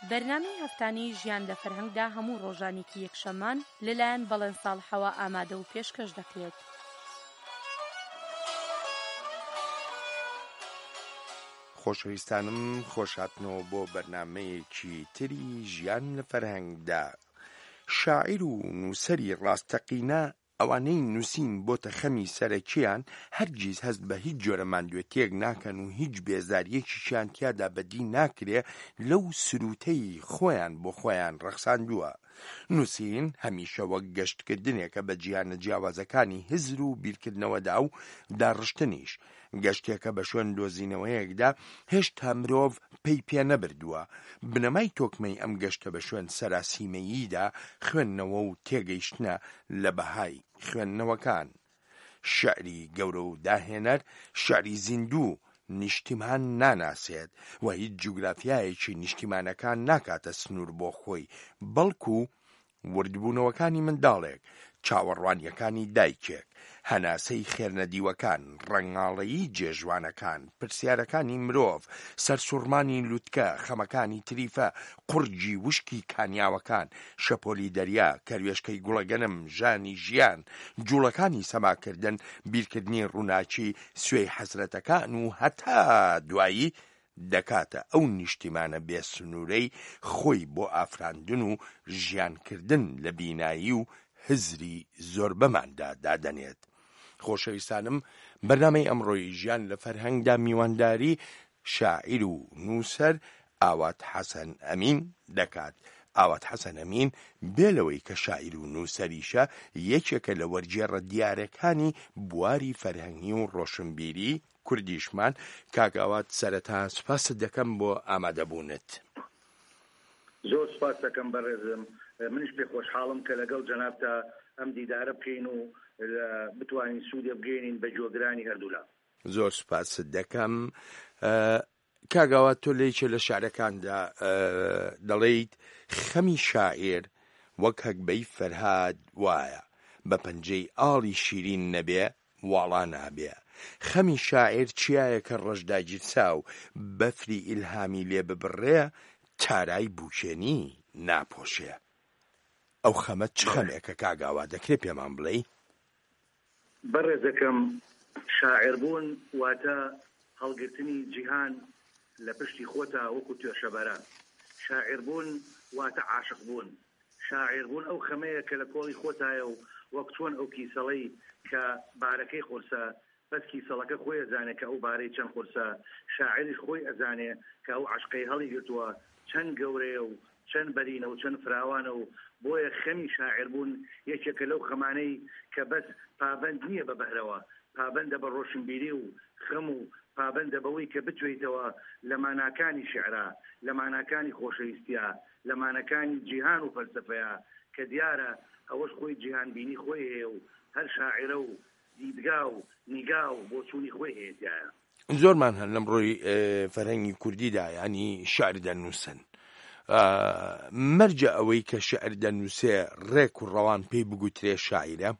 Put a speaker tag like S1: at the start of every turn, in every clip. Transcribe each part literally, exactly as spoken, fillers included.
S1: بەرنامەی هەفتانەی ژیان لە فەرهەنگدا هەموو ڕۆژانێکی یەکشەممان لەلایەن بەڵێن ساڵحەوە ئامادە و پێشکەش دەکرێت.
S2: خۆشەویستانم خۆشهاتنەوە بۆ بەرنامەیەکی تری ژیان لە فەرهەنگدا. شاعیر و نووسەری ڕاستەقینە ئەوانەی نووسین بۆتە خەمی سەرەکییان هەرگیز هەست بە هیچ جۆرە ماندوێتیەک ناکەن و هیچ بێزاریەکیشیان تیادا بەدی ناکرێ لەو سروتەی خۆیان بۆ خۆیان ڕەخساندووە. نووسین هەمیشە وەک گەشتکردنێکە بە جیهانە جیاوازەکانی هزر و بیرکردنەوەدا و داڕشتنیش، گەشتێکە بە شوێن دۆزینەوەیەکدا هێشتا مرۆڤ پێی پێ نەبردووە. بنەمای تۆکمەی ئەم گەشتە بە شوێن سەراسیمەییدا خوێندنەوە و تێگەیشتنە لە بەهای خوێندنەوەکان. شەعری گەورە و داهێنەر شەعری زیندوو نیشتیمان ناناسێت و هیچ جوگرافیایەکی نیشتیمانەکان ناکاتە سنوور بۆ خۆی، بەڵکو وردبوونەوەکانی منداڵێک، چاوەڕوانیەکانی دایکێک، هەناسەی خێرنەدیوەکان، ڕەنگاڵەیی جێژوانەکان، پرسیارەکانی مرۆڤ، سەرسوڕمانی لووتکە، خەمەکانی تریفە، قورجی وشکی کانیاوەکان، شەپۆلی دەریا، کەروێشکەی گوڵەگەنم، ژانی ژیان، جوڵەکانی سەماکردن، بیرکردنی ڕووناچی، سوێی حەزرەتەکان و هەتا دوایی دەکاتە ئەو نیشتیمانە بێسنوورەی خۆی بۆ ئافراندن و ژیانکردن لە بینایی و هزری زۆر بەماندا دادەنێت. خۆشەویستانم، بەرنامەی ئەمڕۆی ژیان لە فەرهەنگدا میوانداری شاعیر و نووسەر ئاوات حەسەن ئەمین دەکات. ئاوات حەسەن ئەمین بێلەوەی کە شاعیر و نووسەریشە، یەکێکە لە وەرجێڕە دیارەکانی بواری فەرهەنگی و ڕۆشنبیری کوردیشمان. کاگاوات سەرەتا سوپاست دەکەم بۆ ئامادەبوونت.
S3: زۆر سوپاس دەکەم بەڕێزم، منیش پێ خۆشحاڵم کە لەگەڵ جەنابتا ئەم دیدارە بکەین و بتوانین سوودێ بگەینین بە جۆگرانی هەردوولا. زۆر
S2: سوپاست دەکەم. کاگاوات تۆ لەیکێ لە شعرەکاندا دەڵێیت خەمی شاعیر وەک هەکبەی فەرهاد وایە، بە پەنجەی ئاڵی شیرین نەبێ واڵا نابێ. خەمی شاعیر چیایە کە ڕەشدا گیرسا و بەفری ئیلهامی لێ ببڕێ، تارای بوکێنی ناپۆشێ. ئەو خەمە چ خەمێکە کاگاوا دەکرێت پێمان بڵێ؟
S3: بەڕێزەکەم، شاعر بوون واتە هەڵگرتنی جیهان لە پشتی خۆتا وەکو توێشەبەران. شاعر بوون واتە عاشق بوون. شاعر بوون ئەو خەمەیە کە لە کۆڵی خۆتایە و وەک چۆن ئەو کیسەڵەی کە بارەکەی خورسە، بەس کیسەڵەکە خۆی ئەزانێ کە ئەو بارەی چەند خورسە. شاعریش خۆی ئەزانێ کە ئەو عاشقەی هەڵی گرتووە چەند گەورەیە و چەند بەرینە و چەند فراوانە، و بۆیە خەمی شاعر بوون یەکێکە لەو خەمانەی کە بەس پابند نییە بە بەهرەوە، پابندە بە ڕۆشنبیری و خەم و پابندە بەوەی کە بتوێیتەوە لە ماناکانی شعرا، لە ماناکانی خۆشەویستیە، لە مانەکانی جیهان و فەلسەفەیە، کە دیارە ئەوەش خۆی جیهان بینی خۆی هەیە و هەر شاعرە و دیدگا و نیگا و بۆچوونی خۆی هەیەتیایە.
S2: زۆرمان هەن لەم ڕۆی فەرهەنگی کوردیدا، ینی شعر دەنووسن. مەرجە ئەوەی کە شعر دەنووسێ ڕێک و ڕەوان پێی بگوترێ شاعیرە؟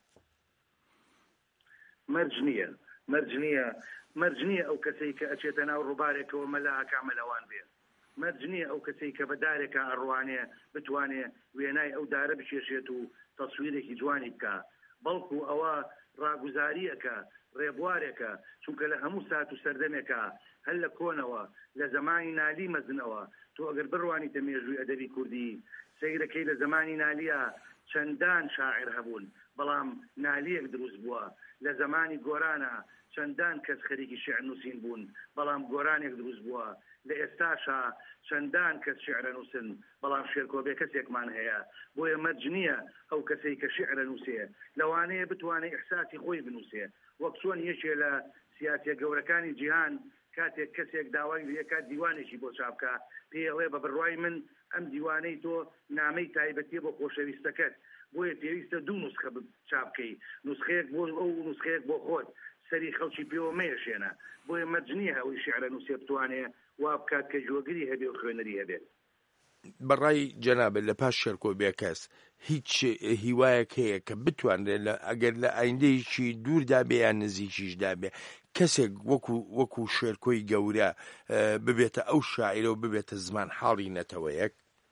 S3: مەرج نییە، مەرج نییە، مەرج نییە ئەو کەسەی کە ئەچێتە ناو ڕووبارێکەوە مەلا کامەلەوان بێ. مەرج نییە ئەو کەسەی کە بە دارێکە ئەڕوانێ بتوانێ وێنای ئەو دارە بکێشێت و تەسویرێکی جوانی بکە، بەڵکو ئەوە ڕاگوزاریەکە، ڕێبوارێکە، چونکە لە هەموو سات و سەردەمێکە، هەر لە کۆنەوە لە زمانی نالی مەزنەوە. تۆ ئەگەر بڕوانی تەمێژووی ئەدەبی کوردی سەیرەکەی لە زمانی نالیە چەندان شاعر هەبوون، بەڵام نالیەک دروست بووە. لە زمانی گۆرانە چەندان کەس خەریکی شعر نووسین بوون، بەڵام گۆرانێک دروست بووە. لە ئێستاشا چەندان کەس شعرە نووسن، بەڵام شێرکۆبێ کەسێکمان هەیە. بۆیە مەرج نییە ئەو کەسەی کە شعرە نووسێ لەوانەیە بتوانێت ئیحساسی خۆی بنووسێ، وەک چۆن یەکێ لە سیاسە گەورەکانی جیهان کاتێک کەسێک داوای لێکات دیوانێکی بۆ چاپکە، پێڵێ بە بڕوای من ئەم دیوانەی تۆ نامەی تایبەتیە بۆ خۆشەویستەکەت، بۆیە پێویستە دوو نوسخە چاپکەی، نوسخەیەک بۆ ئەو نوسخەیەک بۆ خۆت، سەری خەڵکی پێوە مەیەشێنە. بۆیە مەرج نییە ئەوەی شعرە نووسێ بتوانێ وا بکات کە جۆگری هەبێ و خوێنەری هەبێت.
S2: بەڕای جەنابێت لە پاش شێرکۆبێ کەس هیچ هیوایەک هەیە کە بتوانرێت ئەگەر لە ئایندەیەکی دووردا بێ یان نزیکیشدا بێ کەسێک وەکو وەکو شێرکۆی گەورە ببێتە ئەو شاعیرە و ببێتە زمان حاڵی نەتەوەیەک؟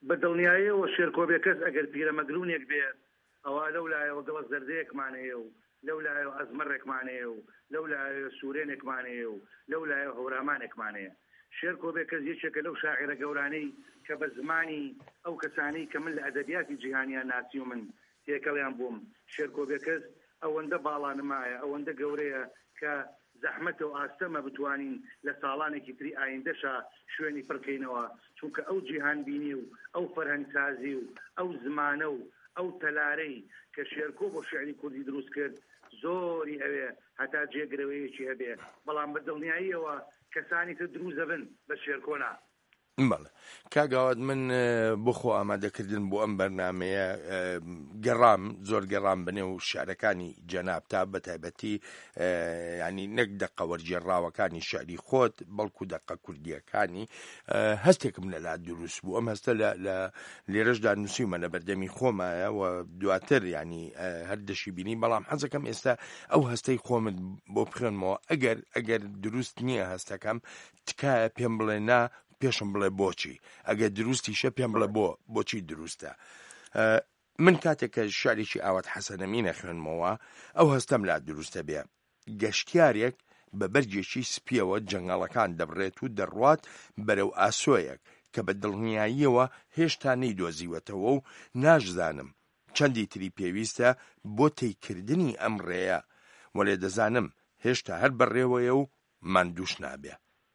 S3: بە دڵنیاییەوە شێرکۆبێ کەس ئەگەر پیرەمەگرونێک بێ ئەوە لەو لایەوە گەڵە زەردەیەکمانەیە و لەو لایەوە ئەزمەڕێکمانەیە و لەو لایەوە سوورێنێکمانەیە و لەو لایەوە هەورامانێکمانەیە شێرکۆبێ کەس یەکێکە لەو شاعرە گەورانەی کە بە زمانی ئەو کەسانەی کە من لە ئەدەبیاتی جیهانیان ناسی و من تێکەڵیان بووم شێرکۆبێ کەس ئەوەندە باڵانمایە ئەوەندە گەورەیە کە زەحمەتە و ئاستەمە بتوانین لە ساڵانێکی تری ئایندەشا شوێنی پڕکەینەوە چونکە ئەو جیهان بینی و ئەو فەرهەنگسازی و ئەو زمانە و ئەو تەلارەی کە شێرکۆ بۆ شعری کوردی دروست کرد زۆری ئەوێ هەتا جێگرەوەیەکی هەبێ بەڵام بە دڵنیاییەوە کەسانی تر دروست دەبن بە شێرکۆنا.
S2: بەڵێ کاگاوت من بخۆ ئامادەکردن بۆ ئەم بەرنامەیە گەڕام زۆر گەڕام بنێ و شارەکانی جەناب تا بە تایبەتی ینی نەک دەقە وەرجێڕاوەکانی شعری خۆت بەڵکو دەقە کوردیەکانی هەستێکم لەلا دروست بوو ئەم هەستە لە لێرەشدا نووسیمە لە بەردەمی خۆمایە و دواتر ینی هەردەشی بینی بەڵام حەزەکەم ئێستا ئەو هەستەی خۆمت بۆ بخێنمەوە ئەگەر ئەگەر دروست نییە هەستەکەم تکایە پێم بڵێ نا پێشم بڵێ بۆچی ئەگەر دروستیشە پێم بڵێ بۆ بۆچی دروستە. من کاتێککە شارێکی ئاوات حەسەنەمینە خوێنمەوە ئەو هەستەم لا دروستە بێ گەشتیارێک بە بەرجێکی سپیەوە جەنگاڵەکان دەبڕێت و دەڕوات بەرەو ئاسۆیەک کە بە دڵنیاییەوە هێشتا نەیدۆزیوەتەوە و ناشزانم چەندی تری پێویستە بۆ تێیکردنی ئەم ڕێیە وەلێ دەزانم هێشتا هەر بەڕێوەیە و ماندووش نابێ.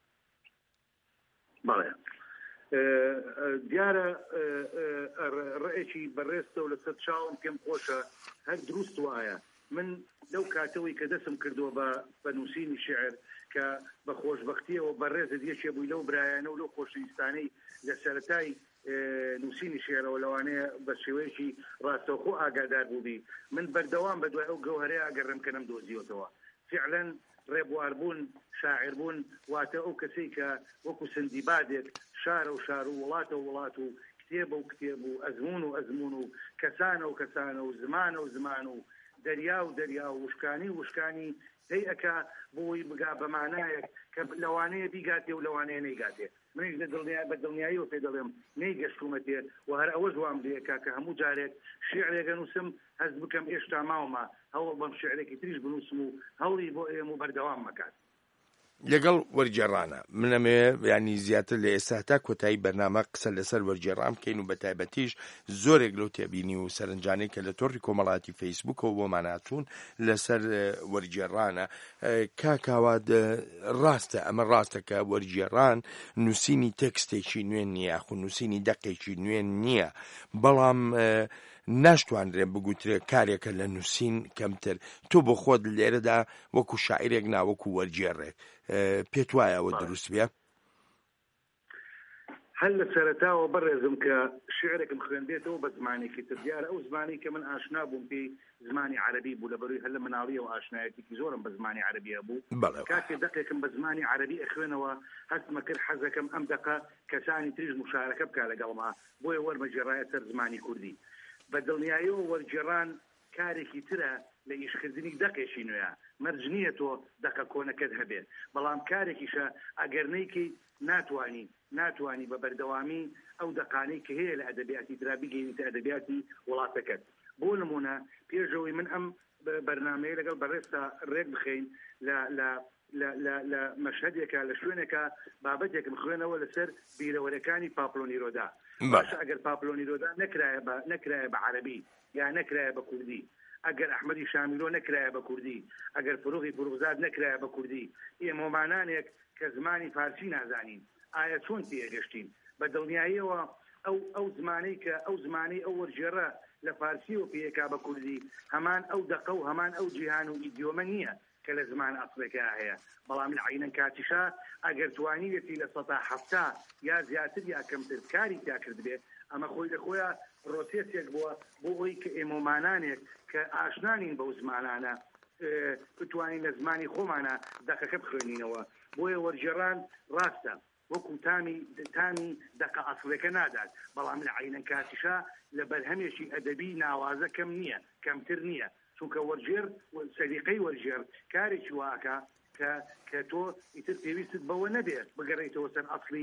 S3: بەڵێ دیارە ڕێکی بەڕێستە و لەسەر چاوم پێم خۆشە هەر دروست وایە من لەو کاتەوەی کە دەستم کردووە بە نووسینی شعر کە بە خۆشبەختیەوە بەڕێزت یەکێ بووی لەو برایانە و لەو خۆشەویستانەی لە سەرەتای نووسینی شێرەوە لەوانەیە بە شێوەیەکی ڕاستەوخۆ ئاگادار بووبی من بەردەوام بە دوای ئەو گەوهرەیە ئاگەڕم کە نەمدۆزیوەتەوە فعلا ڕێبواربوون شاعربوون واتە ئەو کەسەی کە وەکو سندیبادێک شارە و شار و وڵاتە و وڵات و کتێبە و کتێب و ئەزمون و ئەزمون و کەسانە و کەسانە و زمانە و زمان و دەریا و دەریا و وشکانی و وشکانی هەیەکە بۆی بگا بەمانایەک کە لەوانەیە بیگاتێ و لەوانەیە نەیگاتێ منیش لە دڵنیا بە دڵنیاییەوە پێ دەڵێم نەیگەشتومەتێ و هەر ئەوەش وام لێکا کە هەموو جارێک شیعرێکە نووسم هەست بکەم ئێشتا ماوەما هەوڵ بەم شیعرێکی تریش بنووسم و هەوڵی بۆ ئێم و بەردەوام مەکات
S2: لەگەڵ وەرجێڕانە منەمێ ینی زیاتر لە ئێستا تا کۆتایی بەرنامە قسە لەسەر وەرجێڕام بکەین و بە تایبەتیش زۆرێک لەو تێبینی و سەرنجانەی کە لە تۆڕی کۆمەڵاتی فەیسبووکەوە بۆمان هاتوون لەسەر وەرجێڕانە کاکاوات ڕاستە ئەمە ڕاستە کە وەرجێڕان نووسینی تێکستێکی نوێن نییە خو نووسینی دەقێکی نوێن نییە بەڵام ناشتوانرێ بگوترێ کارێکە لە نووسین کەمتر تۆ بۆ خۆت لێرەدا وەکو شاعیرێک ناوەکو وەرجێڕێک پێت وایەوە دروست بێ؟
S3: هەل لە سەرەتاوە بەڕێزم کە شعرێکم خوێندێتەوە بە زمانێکی تر دیارە ئەو زمانی کە من ئاشنا بووم پێی زمانی عەرەبی بوو لەبەروی هەر لە مناڵیەوە ئاشنایەتێکی زۆرم بە زمانی عەرەبیە بوو کاتێ دەقێکم بە زمانی عەرەبی ئەخوێنەوە هەستمە کرد حەزەکەم ئەم دەقە کەسانی تریش مشارەکە بکا لەگەڵما بۆیە وەرمەجێڕایە سەر زمانی کوردی بە دڵنیاییەوە وەرجێڕان کارێکی ترە لە ئیشکردنی دەقێکی نوێیە مەرج نییە تۆ دەقە کۆنەکەت هەبێت بەڵام کارێکیشە ئەگەر نەیکەی ناتوانی ناتوانی بە بەردەوامی ئەو دەقانەی کە هەیە لە ئەدەبیاتی ترا بگەینیتە ئەدەبیاتی وڵاتەکەت بۆ نمونە پێشەوەی من ئەم بەرنامەیە لەگەڵ بەڕێستا ڕێک بخەین لە مەشهەدێکە لە شوێنێکە بابەتێکم خوێنەوە لەسەر بیرەوەرەکانی پاپلۆنیرۆدا باشە ئەگەر پاپلۆنیرۆدا نەکرایە بە عەرەبی یا نەکرایە بە کوردی ئەگەر ئەحمەدی شامیلۆ نەکرایە بە کوردی ئەگەر فروغی فروغزاد نەکرایە بە کوردی ئێمەمانانێک کە زمانی فارسی نازانین ئایا چۆن تێگەشتین بە دڵنیاییەوە ئەو ئەو زمانەی کە ئەو زمانی ئەو وەرجێڕە لە فارسی و پێکا بە کوردی هەمان ئەو دەقە و هەمان ئەو جیهان و ئیدیۆمە نییە کە لە زمان ئەسڵێکە هەیە بەڵام لە عینەن کاتیشا ئەگەر توانیوێتی لە سەدا حەفتا یا زیاتر یا کەمتر کاری تا کرد بێت ئەمە خۆی لە خۆیان ڕۆتێسێک بووە بۆ ئەوی کە ئێمەمانانێک کە ئاشنانین بەو زمانانە بتوانین لە زمانی خۆمانە دەقەکە بخوێنینەوە بۆیە وەرجێڕان ڕاستە وەکو تامی تامی دەقە ئەسڵەکە نادات بەڵام لە عینەن کاتیشا لە بەرهەمێکی ئەدەبی ناوازە کەم نییە کەمتر نییە چونکە وەرجێر سەلیقەی وەرجێر کارێکی واکە کە کە تۆ ئیتر پێویستت بەوە نەبێت بگەڕێیتەوە سەر ئەسڵی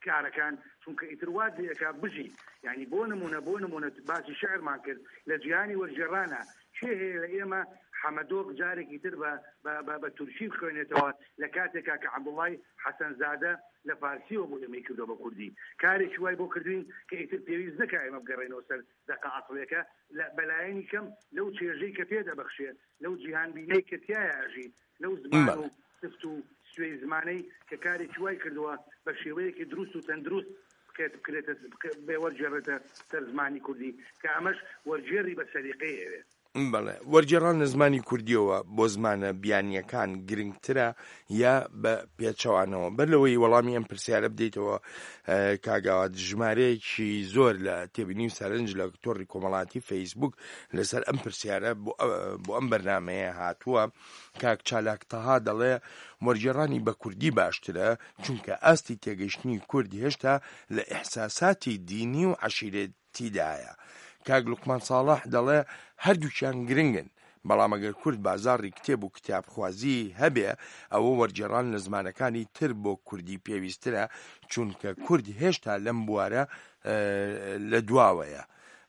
S3: کارەکان چونکە ئیتروات لێکا بژی یعنی بۆ نمونە بۆ نمونە باسی شعرمان کرد لە جیهانی وەرجێڕانە چێ هەیە لە ئێمە حەمەدۆق جارێکی تر بە تورکی بخوێنێتەوە لە کاتێکا کە عەبدوڵڵای حەسەنزادە لە فارسیەوە بۆ ئێمەی کردەوە بە کوردی کارێکی وای بۆ کردوین کە ئیتر پێویست نەکا ئێمە بگەڕێنەوە سەر دەقە عەسڵیەکە بەلایەنی کەم لەو چێژەی کە پێدەبەخشێ لەو جیهانبینەی کە تایە ئەژی لەو زمان و سفت و سوێی زمانەی کە کارێکی وای کردووە بە شێوەیەکی دروست و تەندروست بکرێتە بێ وەرجێڕێتە سەر زمانی کوردی کە ئەمەش وەرجێڕی بە سەلیقەی ئەوێ.
S2: بەڵێ وەرجێڕان لە زمانی کوردیەوە بۆ زمانە بیانیەکان گرنگترە یا بە پێچەوانەوە بەرلەوەی وەڵامی ئەم پرسیارە بدەیتەوە کاگاوات ژمارەیەکی زۆر لە تێبینی و سەرنج لە تۆڕی کۆمەڵاتی فەیسبوک لەسەر ئەم پرسیارە بۆ ئەم بەرنامەیە هاتووە کاک چالاک تەها دەڵێ وەرجێڕانی بە کوردی باشترە چونکە ئاستی تێگەیشتنی کوردی هێشتا لە ئیحساساتی دینی و عەشیرەتیدایە. کاک لوقمان ساڵح دەڵێ هەردووچیان گرنگن بەڵام ئەگەر کورد بازاڕی کتێب و کتابخوازی هەبێ ئەوە وەرجێڕان لە زمانەکانی تر بۆ کوردی پێویسترە چونکە کورد هێشتا لەم بوارە لە دواوەیە.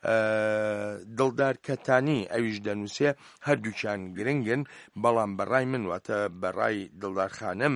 S2: دڵدار کەتانی ئەویش دەنووسێ هەردووچیان گرنگن بەڵام بەڕای من واتە بەڕای دڵدار خانم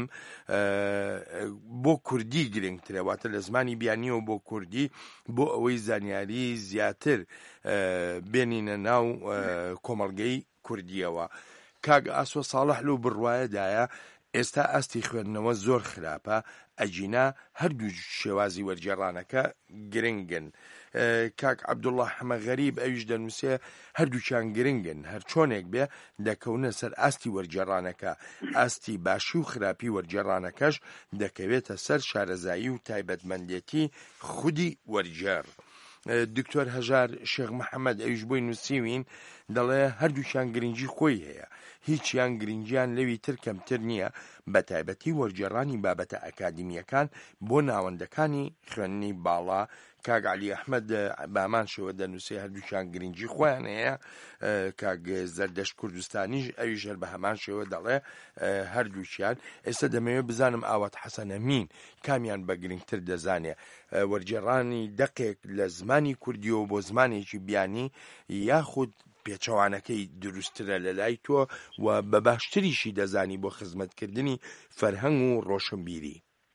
S2: بۆ کوردی گرنگترە واتە لە زمانی بیانیەوە بۆ کوردی بۆ ئەوەی زانیاری زیاتر بێنینە ناو کۆمەڵگەی کوردیەوە. کاگ ئاسۆ ساڵح لەو بڕوایەدایە ئێستا ئاستی خوێندنەوە زۆر خراپە ئەجینا هەردوو شێوازی وەرجێڕانەکە گرنگن. کاک عەبدوڵڵا حەمە غەریب ئەویش دەنووسێ هەردووچیان گرنگن هەر چۆنێک بێ دەکەونە سەر ئاستی وەرجێڕانەکە ئاستی باشی و خراپی وەرجێڕانەکەش دەکەوێتە سەر شارەزایی و تایبەتمەندێتی خودی وەرجێڕ. دکتۆر هەژار شێخ محەممەد ئەویش بۆی نووسیوین دەڵێ هەردووچیان گرنگی خۆی هەیە هیچیان گرنگیان لەوی تر کەمتر نییە بە تایبەتی وەرجێڕانی بابەتە ئەکادیمیەکان بۆ ناوەندەکانی خوێندنی باڵا. کاگ عەلی ئەحمەد بامان شێوە دەنووسێ هەردووچیان گرنگی خۆیان هەیە. کاگ زەردەشت کوردستانیش ئەویش هەر بە هەمان شێوە دەڵێ هەردووچیان. ئێستا دەمەوێت بزانم ئاوات حەسەن ئەمین کامیان بە گرنگتر دەزانێ وەرجێڕانی دەقێک لە زمانی کوردیەوە بۆ زمانێکی بیانی یاخود پێچەوانەکەی دروسترە لە لای تۆ و بە باشتریشی دەزانی بۆ خزمەتکردنی فەرهەنگ و ڕۆشنبیری.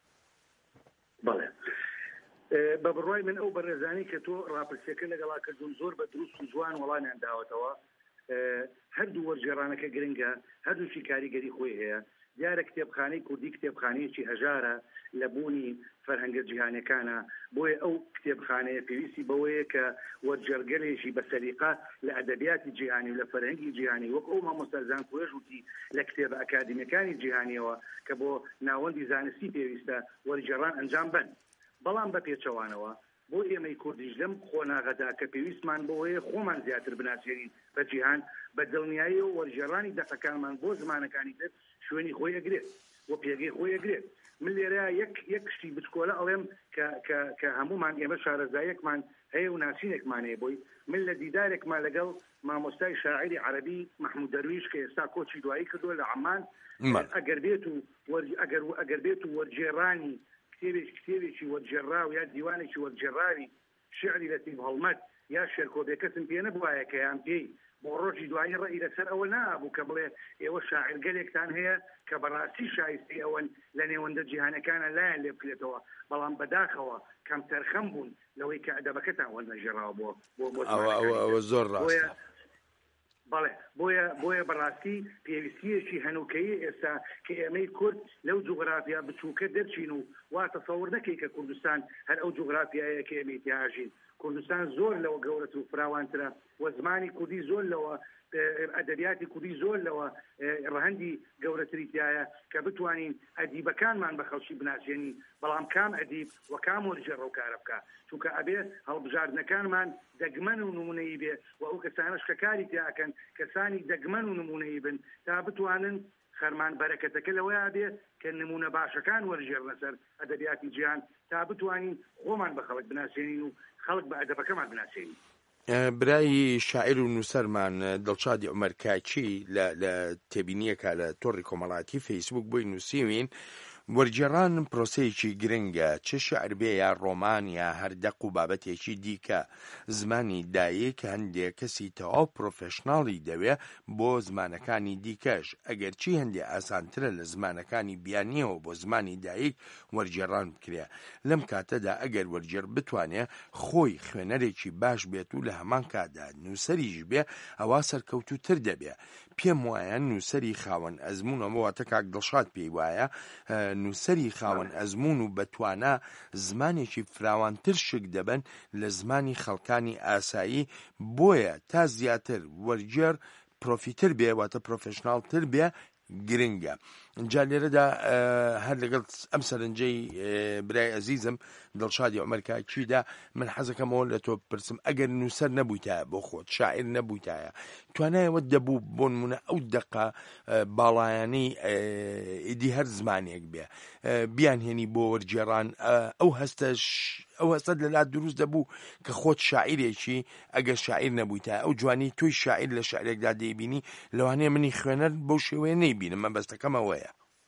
S3: بەڵێ بە بڕوای من ئەو بەڕێزانی کە تۆ ڕاپرسیەکە لەگەڵا کردوون زۆر بە دروست و جوان وەڵامیان داوەتەوە. هەردوو وەرجێڕانەکە گرنگە هەردووشی کاریگەری خۆی هەیە. دیارە کتێبخانەی کوردی کتێبخانەیەکی هەژارە لە بوونی فەرهەنگە جیهانیەکانە بۆیە ئەو کتێبخانەیە پێویستی بەوەیە کە وەرجێڕگەلێکی بە سەلیقە لە ئەدەبیاتی جیهانی و لە فەرهەنگی جیهانی وەک ئەو مامۆستا زانکۆیەش وتی لە کتێبە ئەکادیمیەکانی جیهانیەوە کە بۆ ناوەندی زانستی پێویستە وەرجێڕان ئەنجام بن. بەڵام بە پێچەوانەوە بۆ ئێمەی کوردیش لەم خۆناغەدا کە پێویستمان بەوەیە خۆمان زیاتر بناسیێنین بە جیهان بە دڵنیایی و وەرجێڕانی دەقەکانمان بۆ زمانەکانی تر شوێنی خۆی ئەگرێت و پێگەی خۆی ئەگرێت. من لێرە یەک یەک شتی بچکۆلە ئەڵێم کە هەمومان ئێمە شارەزایەکمان هەیە و ناسینێکمان هەیە بۆی من لە دیدارێکمان لەگەڵ مامۆستای شاعری عەرەبی مەحموود دەرویش کە ئێستا کۆچی دوایی کردووە لە عەمان ئەگەر بێت و ئەگەر بێت و وەرجێڕانی کتێبێکی وەرجێڕاو یا دیوانێکی وەرجێڕاوی شعری لەتیب هەڵمەت یا شێرکۆبێکەسم پێ نەبوایە کە یان پێی بۆ ڕۆژی دوایی ڕێی لەسەر ئەوە نابوو کە بڵێ ئێوە شاعر گەلێکتان هەیە کە بەڕاستی شایستی ئەوەن لە نێوەندە جیهانەکانە لایەن لێ بکرێتەوە بەڵام بەداخەوە کەم تەرخەم بوون لەوەی کە ئەدەبەکەتان وەرنەژێڕاوە بۆ بۆ
S2: ئەوە زۆر ڕاستە.
S3: بەڵێ بۆیە بۆیە بەڕاستی پێویستیەکی هەنووکەیی ئێستا کە ئێمەی کورد لەو جوغرافیا بچووکە دەرچین و وا تەسەوڕ نەکەی کە کوردستان هەر ئەو جوغرافیایە کە ئێمەی تیاژین. کوردستان زۆر لەوە گەورەتر و فراوانترە و زمانی کوردی زۆر لەوە ئەدەبیاتی کوردی زۆر لەوە ڕەهەندی گەورەتری تایە کە بتوانین ئەدیبەکانمان بە خەڵکی بناسیێنین بەڵام کام ئەدیب و کام وەرجێڕە و کارە بکە چونکە ئەبێ هەڵبژاردنەکانمان دەگمەن و نمونەیی بێ و ئەو کەسانەش کە کاری تیاکەن کەسانی دەگمەن و نمونەیی بن تا بتوانن خەرمان بەرەکەتەکە لەوەیە بێ کە نمونە باشەکان وەرجێڕنە سەر ئەدەبیاتی جیهان تا بتوانین خۆمان بە خەڵک بناسیێنین و خەڵک بە ئەدەبەکەمان بناسیێنین.
S2: برایی شاعر و نووسەرمان دڵشادی عومەر کاچی لە تێبینیەکە لە تۆڕی کۆمەڵاتی فەیسبوک بۆی نووسیوین وەرگێڕان پرۆسەیەکی گرنگە، چ شەعر بێ یا ڕۆمان یا هەردەق و بابەتێکی دیکە. زمانی دایک هەندێک کەسی تەواو پرۆفێشناڵی دەوێ بۆ زمانەکانی دیکەش، ئەگەر چی هەندێک ئاسانترە لە زمانەکانی بیانیەوە بۆ زمانی دایک وەرگێڕان بکرێ. لەم کاتەدا ئەگەر وەرگێڕ بتوانێ خۆی خوێنەرێکی باش بێت و لە هەمان کاتدا نووسەریش بێ، ئەوا سەرکەوتووتر دەبێ. پێم وایە نووسەری خاوەن ئەزمونەوە واتە کاک دڵشاد پێی وایە نووسەری خاوەن ئەزمون و بەتوانە زمانێکی فراوانتر شک دەبن لە زمانی خەڵکانی ئاسایی، بۆیە تا زیاتر وەرگێڕ پرۆفیتر بێ واتە پرۆفێشناڵتر بێ گرنگە. جا لێرەدا هەر لەگەڵ ئەم سەرنجەی برای ئەزیزم دڵشادی عومەرکاکیدا من حەزەکەمەوە لە تۆ بپرسم، ئەگەر نووسەر نەبوویتایە بۆ خۆت، شاعیر نەبوویتایە، توانایەوە دەبوو بۆ نمونە ئەو دەقە باڵایانەی ئیدی هەر زمانێک بێ بیانهێنی بۆ وەرگێڕان، ئەو هەستەش ئەو هەستەت لەلات دروست دەبوو کە خۆت شاعیرێکی ئەگەر شاعیر نەبوویتایە، ئەو جوانی تۆی شاعیر لە شعرێکدا دەیبینی، لەوانەیە منی خوێنەر بەو شێوەیە نەیبینم، من بەستەکەمەوەیە.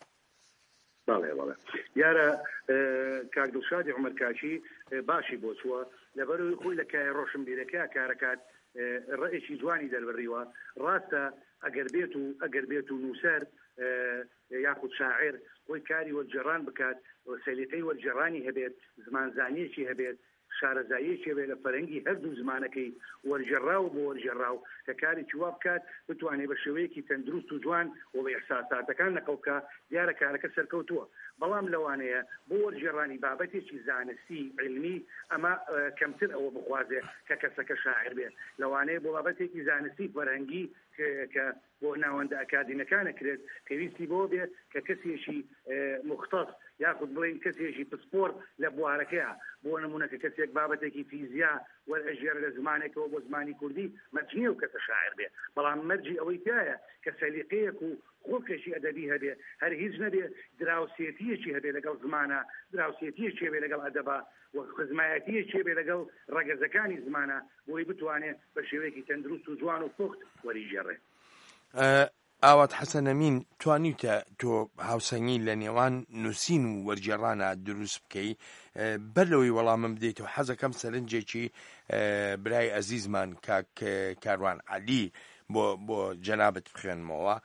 S3: بەڵێ بەڵێ یارە کاک دڵشادی عومەرکاکی باشی بۆ چووە لەبەرەوەی خۆی لە کای ڕۆشنبیرەکە کارەکات ڕێیەکی جوانی دەربڕیوە. ڕاستە ئەگەر بێت و ئەگەر بێت و نووسەر یاخود شاعر خۆی کاری وەرگێڕان بکات، سەلیقەی وەرگێڕانی هەبێت، زمانزانیەکی هەبێت، شارەزاییەکی هەبێت لە فەرەنگی هەردوو زمانەکەی وەرگێڕاو بۆ وەرگێڕاو کە کارێکی وا بکات بتوانێت بە شێوەیەکی تەندروست و جوان و بە ئێحساساتەکان نەقەوکە، دیارە کارەکە سەرکەوتووە. بەڵام لەوانەیە بۆ وەرگێڕانی بابەتێکی زانستی علمی ئەمە کەمتر ئەوە بخوازێ کە کەسەکە شاعر بێت، لەوانەیە بۆ بابەتێکی زانستی فەرهەنگی کە بۆ ناوەندە ئەکادیمەکانە کرێت پێویستی بۆ بێ کە کەسێکی مختص یاخود بڵین کەسێکی پسپۆرت لە بوارەکەیە، بۆ نمونە کە کەسێک بابەتێکی فیزیا وەرئەژێر لە زمانێکەوە بۆ زمانی کوردی مەرجنیە و کەسە شاعر بێ، بەڵام مەرجی ئەوەی تایە کە سەلیقەیەک و خۆکێکی ئەدەبی هەبێ، هەر هیچ نەبێ دراوسێتیەکی هەبێ لەگەڵ زمانە، دراوسێتیەکی هەبێ لەگەڵ ئەدەبا و خزمایەتیەکی هەبێ لەگەڵ ڕەگەزەکانی زمانە بۆی بتوانێت بە شێوەیەکی تەندروست و جوان و پوخت وەریگێڕێ.
S2: ئاوات حەسەن ئەمین، توانیتە تۆ هاوسەنگی لە نێوان نووسین و وەرگێڕانە دروست بکەی؟ بەر لەوەی وەڵامم بدەیتەوە حەزەکەم سەرنجێکی برای ئەزیزمان کاک کاروان عەلی بۆ بۆ جەنابەت بخوێنمەوە.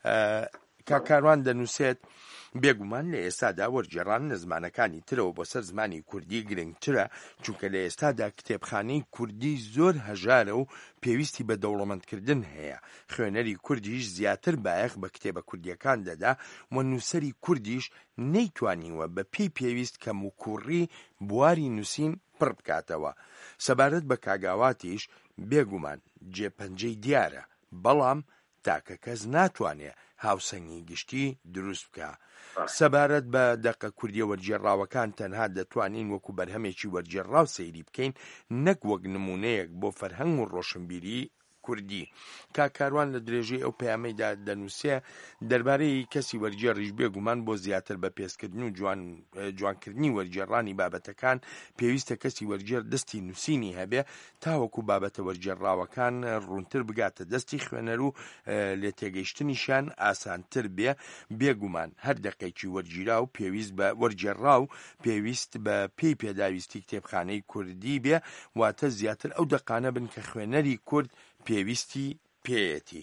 S2: کاک کاروان دەنووسێت بێگومان لە ئێستادا وەرگێڕان لە زمانەکانی ترەوە بۆ سەر زمانی کوردی گرنگترە، چونکە لە ئێستادا کتێبخانەی کوردی زۆر هەژارە و پێویستی بە دەوڵەمەندکردن هەیە. خوێنەری کوردیش زیاتر بایەخ بە کتێبە کوردیەکان دەدا و نووسەری کوردیش نەیتوانیوە بە پێی پێویست کەم و کوڕی بواری نووسین پڕ بکاتەوە. سەبارەت بە کاگاواتیش بێگومان جێپەنجەی دیارە، بەڵام تاکە کەس ناتوانێت هاوسەنگی گشتی دروست بکە. سەبارەت بە دەقە کوردیە وەرگێڕاوەکان تەنها دەتوانین وەکو بەرهەمێکی وەرگێڕاو سەیری بکەین، نەک وەک نمونەیەک بۆ فەرهەنگ و ڕۆشنبیری کوردی. کاکاروان لە درێژەی ئەو پەیامەیدا دەنووسێ دەربارەی کەسی وەرگێڕیش بێگومان بۆ زیاتر بە پێشکردن و جوان جوانکردنی وەرگێڕانی بابەتەکان پێویستە کەسی وەرگێڕ دەستی نووسینی هەبێ تاوەکو بابەتە وەرگێڕاوەکان ڕوونتر بگاتە دەستی خوێنەر و لێ تێگەیشتنیشان ئاسانتر بێ. بێگومان هەر دەقەیەکی وەرگیرا و پێویست بە وەرگێڕا و پێویست بە پێی پێداویستی کتێبخانەی کوردی بێ، واتە زیاتر ئەو دەقانە بن کە خوێنەری کورد پێویستی پێیەتی.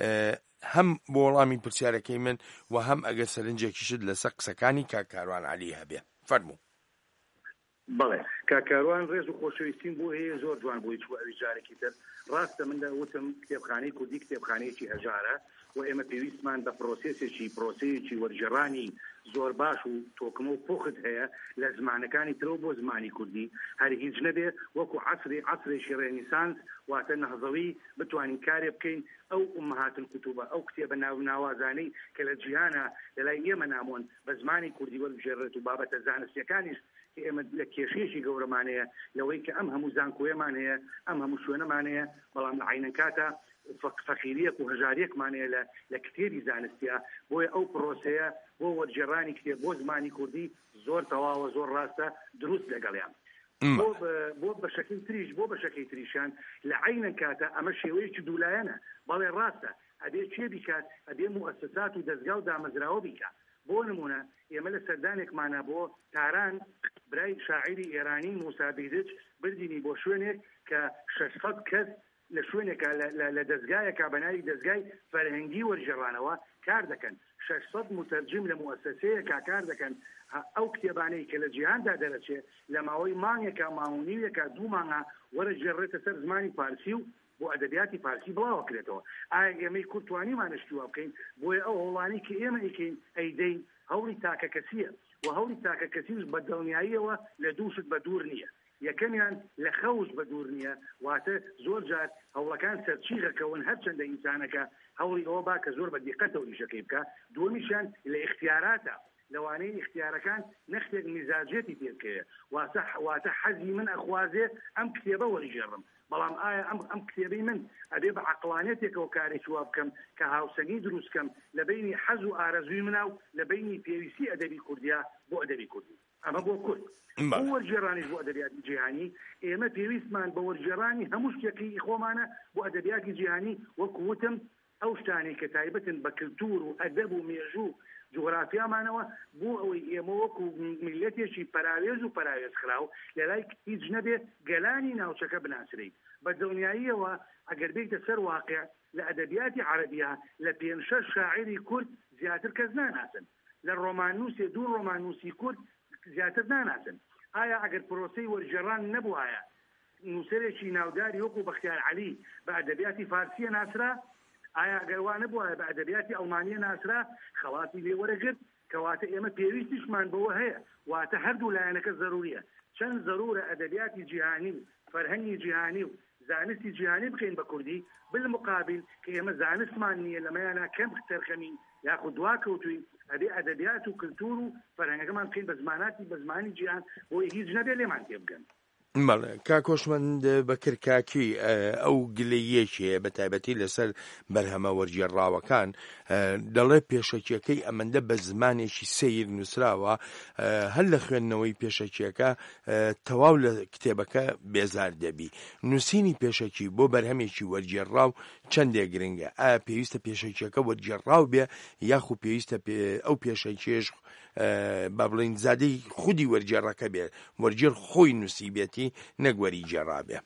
S2: هەم بۆ وەڵامی پرسیارەکەی من و هەم ئەگەر سەرنجێکیشت لەسەر قسەکانی کاکاروان عەلی هەبێ فەرموو.
S3: بەڵێ کاکاروان ڕێز و خۆشەویستیم بۆ هەیە زۆر جوان بۆی چوە ئەوی جارێکی تر. ڕاستە من دەوتم کتێبخانەی کوردی کتێبخانەیەکی هەژارە و ئێمە پێویستمان بە پرۆسێسێکی پرۆسەیەکی وەرگێڕانی زۆر باش و تۆکمە و پوخت هەیە لە زمانەکانی ترەوە بۆ زمانی کوردی، هەر هیچ نەبێ وەکو عەسری عەسرێکی ڕێنیسانس واتە نەهزەوی بتوانین کارێ بکەین ئەو ئومەهات الکوتوبە ئەو کتێبە ناو ناوازانەی کە لە جیهانە لەلای ئێمە نامۆن بە زمانی کوردی وەرگێڕێت و بابەتە زانستیەکانیش ئێمە لە کێشەیەکی گەورەمانەیە لەوەی کە ئەم هەموو زانکۆیەمان هەیە، ئەم هەموو شوێنەمان هەیە، بەڵام لە عینەن کاتە فەقیریەک و هەژاریەکمان هەیە لە کتێبی زانستیە. بۆیە ئەو پرۆسەیە بۆ وەرگێڕانی کتێب بۆ زمانی کوردی زۆر تەواوە زۆر ڕاستە دروست لەگەڵیان. بۆ بە شەکەی تریش بۆ بە شەکەی تریشان لە عینەن کاتە ئەمە شێوەیەکی دوولایەنە، بەڵێ ڕاستە ئەبێ چێ بیکات، ئەبێ موەسسەسات و دەستگا و دامەزراوە بیکات، بۆ نمونە ئێمە لە سەردانێکمانە بۆ تاران برای شاعری ئێرانی موسا بیردج بردینی بۆ شوێنێک کە شەشسەد کەس لە شوێنێکە لە دەستگایەکە بەناوی دەستگای فەرهەنگی وەرجێڕانەوە کار دەکەن شەشسەد متەرجم لە موەسسەسەیەکە کار دەکەن ئەو کتێبانەی کە لە جیهاندا دەرەچێت لە ماوەی مانگێکە ماوەنیوێکە دوو مانگە وەرەجێڕێتە سەر زمانی فارسی و بۆ ئەدەبیاتی فارسی بڵاوە کرێتەوە ئایا ئێمەی کورتوانیمانشتیوا بکەین بۆیە ئەو هەوڵانی کە ئێمە ئەیکەین ئەیدەین هەوڵی تاکە کەسیە و هەوڵی تاکە کەسیش بە دڵنیاییەوە لە دووشت بە دوور نییە یەکەمیان لە خەوش بە دوور نییە واتە زۆر جار هەوڵەکان سەرچیغەکەون هەرچەندە ئینسانەکە هەوڵی ئەوە با کە زۆر بە دیقەتەوە ئیشەکەی بکە دووەمیشیان لە اختیاراتە لەوانەیە اختیارەکان نەختێک میزاجێتی پێبکەیە واتە حەزی من ئەخوازێ ئەم کتێبە وەرجێڕم بەڵام ئایا ئەم ئەم کتێبەی من ئەبێ بە عەقڵانێتێکەوە کارێکی وا بکەم کە هاوسەنگی دروستکەم لە بینی حەز و ئارەزووی منە و لە بینی پێویستی ئەدەبی کوردیا بۆ ئەدەبی کوردی ئەمە بۆ کورد بۆ وەرجێڕانیش بۆ ئەدەبیاتی جیهانی ئێمە پێویستمان بە وەرجێڕانی هەموو شتێکی خۆمانە بۆ ئەدەبیاتی جیهانی وەکو وتم ئەو شتانی کە تایبەتن بە کلتور و ئەدەب و مێژوو جغرافیامانەوە بۆ ئەوەی ئێمە وەکو میلەتێکی پەراوێز و پەراوێز خراو لەلای هیچ نەبێ گەلانی ناوچەکە بناسرێت بە دڵنیاییەوە ئەگەر بێتە سەر واقع لە ئەدەبیاتی عەرەبیە لە پێنج شەش شاعری کورد زیاتر کەس ناناسن لە ڕۆماننووسێ دوو ڕۆماننووسی کورد زیاتر ناناسن ئایا ئەگەر پرۆسەی وەرجێڕان نەبووایە نووسەرێکی ناوداری وەکو بەختیار عەلی بە ئەدەبیاتی فارسیە ناسرا ئایا ئەگەروان نبووە بە ئەدەبیاتی ئەڵمانیە ناسرا خەڵاتی لێ وەرەگرت کەواتە ئێمە پێویستیشمان بەوە هەیە واتە هەردوو لایەنەکە ضروریە چەند ضرورە ئەدەبیاتی جیهانی و فەرهەنگی جیهانی و زانستی جیهانی بکەین بە کوردی بالمقابل کە ئێمە زانستمان نییە لەمەیانە کەم تەرخەمین یاخود دواکەوتوین ئەبێ ئەدەبیات و کلتور و فەرهەنگەکەمان بکەین بە زماناتی بە زمانی جیهان بۆی هیچ نەبێ لێمان تێ بگەن
S2: بەڵێ کاکۆشمەند بەکرکاکی ئەو گلەیەکێ بە تایبەتی لەسەر بەرهەمە وەرگێڕاوەکان دەڵێ پێشەکیەکەی ئەمەندە بە زمانێکی سەیر نووسراوە هەر لە خوێندنەوەی پێشەکیەکە تەواو لە کتێبەکە بێزار دەبی نووسینی پێشەکی بۆ بەرهەمێکی وەرگێڕاو چەندێک گرنگە ئایا پێویستە پێشەکیەکە وەرگێڕاو بێ یاخو پێویستە ئەو پێشەکیێش با بڵین زادەی خودی وەرگێڕەکە بێت وەرگێڕ خۆی نووسی بێتی نەگوەری گێڕابێ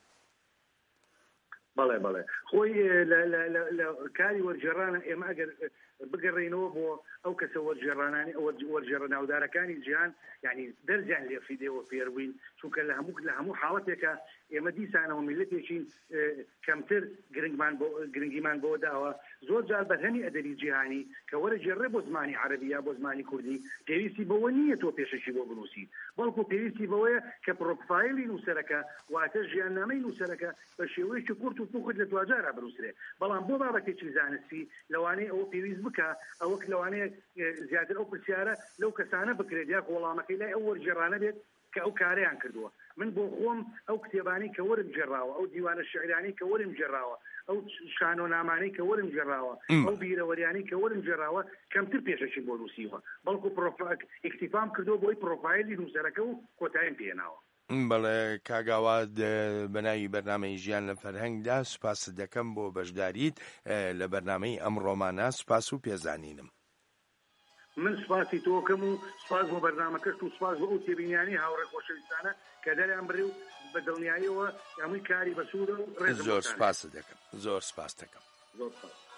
S3: بەڵێ بەڵێ خۆی لە کاری وەرجێڕانە ئێمە ئەگەر بگەڕێنەوە بۆ ئەو کەسە وەرجێڕانانی وەرجێڕە ناودارەکانی جیهان یعنی دەرجیان لێفیدێەوە فێربووین چونکە لە هەموو لە هەموو حاڵەتێکە ئێمە دیسانەوە میلەتێکین کەمتر گرنگمان گرنگیمان بۆ داوە زۆر جار بەرهەمی ئەدەبی جیهانی کە وەرەجێڕێ بۆ زمانی عەرەبیە بۆ زمانی کوردی پێویستی بەوە نییە تۆ پێشەکی بۆ بنووسی بەڵکو پێویستی بەوەیە کە پرۆفایلی نووسەرەکە واتە ژیاننامەی نووسەرەکە بە شێوەیەکی کورت و پوخت لە دوجارە بنووسرێ بەڵام بۆ بابەتێکی زانستی لەوانەیە ئەوە پێویست بکە ئەوەک لەوانەیە زیاتر ئەو پرسیارە لەو کەسانە بکرێت یا وەڵامەکەی لای ئەو وەرجێڕانە بێت کە ئەو کاریان کردووە من بۆ خۆم ئەو کتێبانی کە وەرم جێڕاوە ئەو دیوانە شعرانی کە وەرم جێڕاوە ئەو شانۆنامانەی کە وەرم جێڕاوە ئەو بیرەوەریانی کە وەرم جێڕاوە کەمتر پێشەکی بۆ نووسیوە بەڵکو ئیکتیفام کردو بۆی پرۆفایلی نووسەرەکە و کۆتاییم پێێناوە
S2: بەڵێ کاگاوات بەناوی بەرنامەی ژیان لە فەرهەنگدا سوپاس دەکەم بۆ بەشداریت لە بەرنامەی ئەمڕۆمانە سوپاس و پێزانینم
S3: من سپاسی تۆکەم و سپاس بۆ بەرنامەکەش و سپاس بۆ ئەو تێبینیانی هاوڕێ خۆشەویستانە کە دەریان بڕێ و بە دڵنیاییەوە هەمووی کاری بەسوودە و ڕێز
S2: زۆر سپاس دەکەم زۆر سپاس دەکەم
S3: زۆر سپاس